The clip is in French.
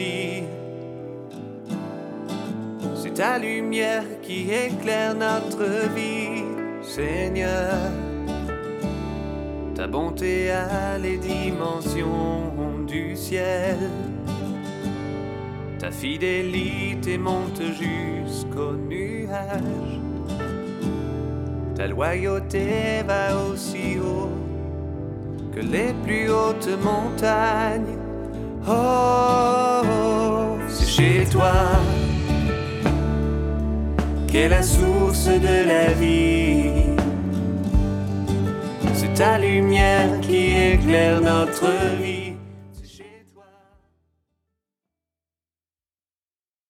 vie. C'est ta lumière qui éclaire notre vie, Seigneur. Ta bonté a les dimensions du ciel. Ta fidélité monte jusqu'aux nuages. Ta loyauté va aussi haut que les plus hautes montagnes. Oh, oh, c'est chez toi qu'est la source de la vie. C'est ta lumière qui éclaire notre vie.